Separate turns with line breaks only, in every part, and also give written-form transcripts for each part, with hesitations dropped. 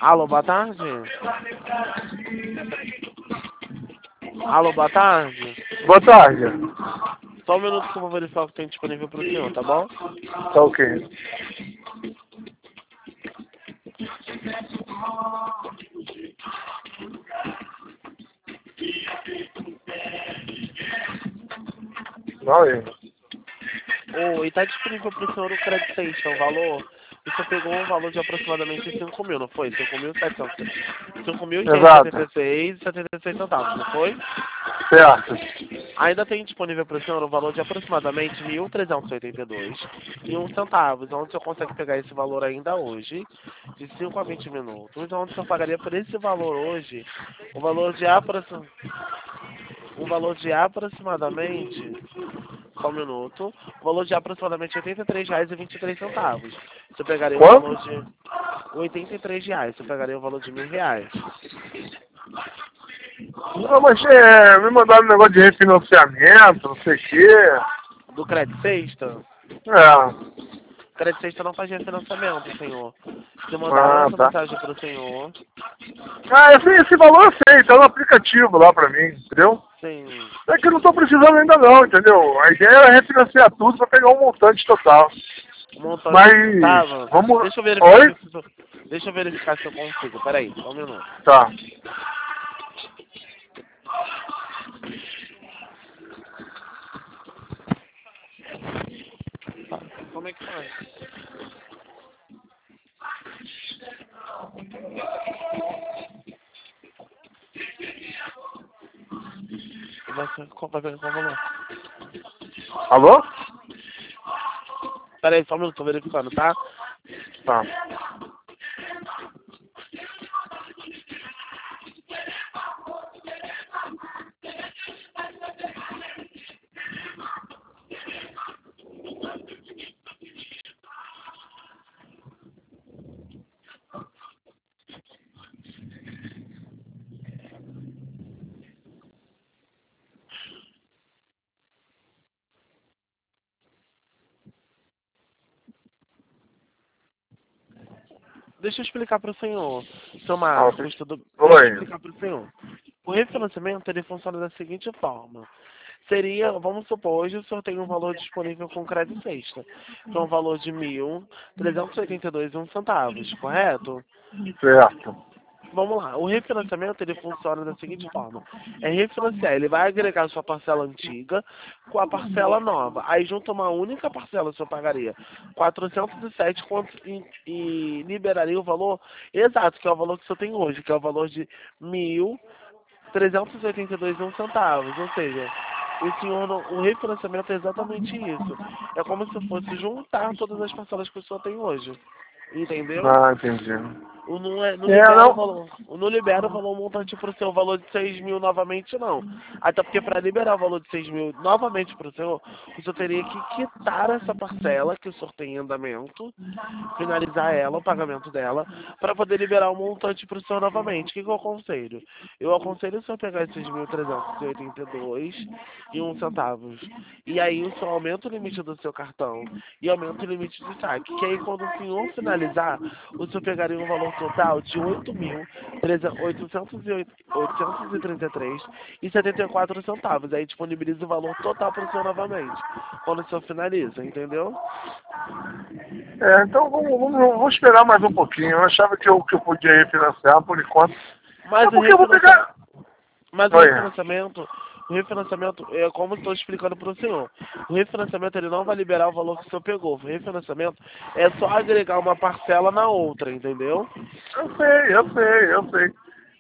Alô, boa tarde. Alô, boa tarde.
Boa tarde.
Só um minuto que eu vou verificar o que tem disponível para o senhor, tá bom?
Tá ok. Vai.
E está disponível para o senhor o Credit Station, o valor. O senhor pegou um valor de aproximadamente 5 mil, não foi? 5.700.
Exato.
5.576,76 centavos, não foi?
Certo.
Ainda tem disponível para o senhor um valor de aproximadamente 1.382 centavos, onde o senhor consegue pegar esse valor ainda hoje, de 5 a 20 minutos. Então, onde o senhor pagaria por esse valor hoje, o valor de aproximadamente, só um minuto, o valor de aproximadamente R$ 83,23. Você pegaria o
Quanto?
valor de R$ 83, você pegaria o valor de R$ 1.000.
Não, mas me mandaram um negócio de refinanciamento, não sei o quê.
Do Credit Sexta?
É.
Credit Sexta não faz refinanciamento, senhor. Se mandaram
Ah,
essa
tá.
mensagem para o senhor.
Ah, esse valor eu sei, tá no aplicativo lá pra mim, entendeu?
Sim.
É que eu não tô precisando ainda não, entendeu? A ideia era refinanciar tudo pra pegar um montante total.
O montante
Mas,
que tava.
vamos...
Deixa eu verificar
Oi?
aqui se eu... Deixa eu verificar se eu consigo. Peraí, só um minuto.
Tá.
Como é que faz? Vai ver qual valor?
Alô?
Peraí, só um minuto, tô verificando, tá?
Tá.
Deixa eu explicar para o senhor, seu
Ah,
Marcos, tudo... Deixa eu
oi.
explicar para o senhor. O refinanciamento, ele funciona da seguinte forma. Seria, vamos supor, hoje o senhor tem um valor disponível com crédito sexta, que é um valor de 1.382,01 centavos, correto?
Certo.
Vamos lá, o refinanciamento ele funciona da seguinte forma: é refinanciar, ele vai agregar sua parcela antiga com a parcela nova, aí junto uma única parcela o senhor pagaria 407 e liberaria o valor exato, que é o valor que o senhor tem hoje, que é o valor de 1.382,01 centavos, ou seja, o refinanciamento é exatamente isso, é como se fosse juntar todas as parcelas que o senhor tem hoje, entendeu?
Ah, entendi.
Não
É,
libera o
não...
valor. Não libera o valor montante pro seu valor de 6 mil novamente, não. Até porque para liberar o valor de 6 mil novamente pro senhor, o senhor teria que quitar essa parcela que o senhor tem em andamento, finalizar ela, o pagamento dela, para poder liberar o montante pro senhor novamente. O que eu aconselho? Eu aconselho o senhor pegar esses 1.382,01 centavos. E aí o senhor aumenta o limite do seu cartão e aumenta o limite de saque. Que aí quando o senhor finalizar, o senhor pegaria um valor total de 8.833,74 centavos. Aí disponibiliza o valor total para o senhor novamente, quando o senhor finaliza, entendeu?
É, então vamos esperar mais um pouquinho. Eu achava que eu podia refinanciar por enquanto. É
Mas o
porque eu vou
refinanciamento,
pegar...
mas
Oi.
o refinanciamento é como eu estou explicando para o senhor. O refinanciamento ele não vai liberar o valor que o senhor pegou. O refinanciamento é só agregar uma parcela na outra, entendeu?
Eu sei.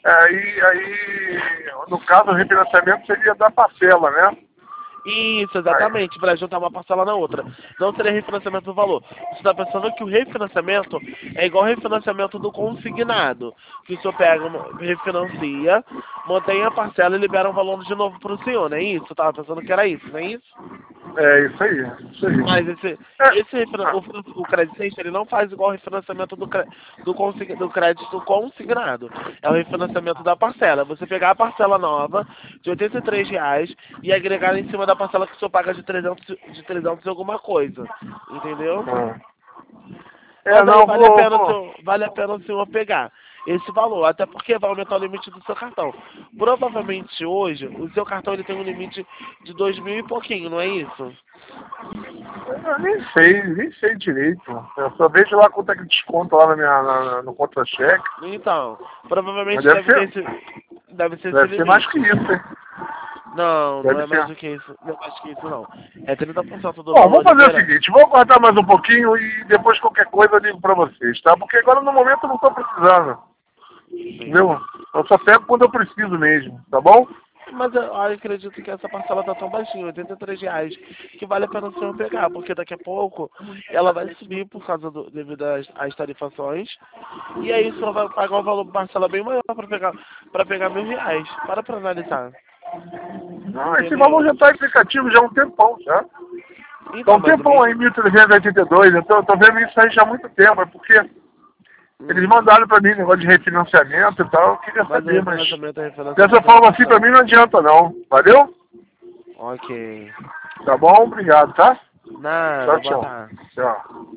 No caso, o refinanciamento seria da parcela, né?
Isso,
Aí.
exatamente, para juntar uma parcela na outra. Não seria refinanciamento do valor. Você está pensando que o refinanciamento é igual ao refinanciamento do consignado, que o senhor pega, refinancia, mantém a parcela e libera um valor de novo para o senhor, não é isso? Eu estava pensando que era isso, não é isso?
É isso aí, isso aí.
Mas
É,
o Credit Sexta, ele não faz igual o refinanciamento do crédito consignado. É o refinanciamento da parcela. Você pegar a parcela nova de R$ 83 e agregar em cima da parcela que o senhor paga de 300 e alguma coisa. Entendeu?
ah.
Mas aí
Não,
vale a pena
vou.
o senhor pegar. esse valor, até porque vai aumentar o limite do seu cartão. Provavelmente hoje, o seu cartão ele tem um limite de 2.000 e pouquinho, não é isso?
Eu nem sei direito. Eu só vejo lá quanto é que desconto lá no contra-cheque.
Então, provavelmente
Mas
deve ser esse
deve ser
limite.
mais que isso, hein?
Não, não
Deve
é mais
ser.
do que isso. Não é mais que isso, não. É 30% do
Bom,
valor
vamos fazer o
liberado.
seguinte, vou aguardar mais um pouquinho e depois qualquer coisa eu ligo pra vocês, tá? Porque agora no momento eu não tô precisando, entendeu? Eu só pego quando eu preciso mesmo, tá bom?
Mas eu acredito que essa parcela tá tão baixinha, R$ 83, que vale a pena o senhor pegar, porque daqui a pouco ela vai subir por causa devido às tarifações, e aí o senhor vai pagar um valor parcela bem maior para pegar R$ 1.000. Para analisar.
Não, esse
Entendeu?
valor já tá aplicativo já há um tempão, já. Tá
Então,
um
mas o
tempão aí,
mesmo.
1.382, eu tô vendo isso aí já há muito tempo, é porque eles mandaram pra mim negócio de refinanciamento e tal, eu queria
Mas o
saber, mas
refinanciamento é
dessa
refinanciamento
forma assim pra mim não adianta não, valeu?
Ok.
Tá bom? Obrigado, tá?
Nada,
Tchau,
boa
tchau.
tarde.
Tchau.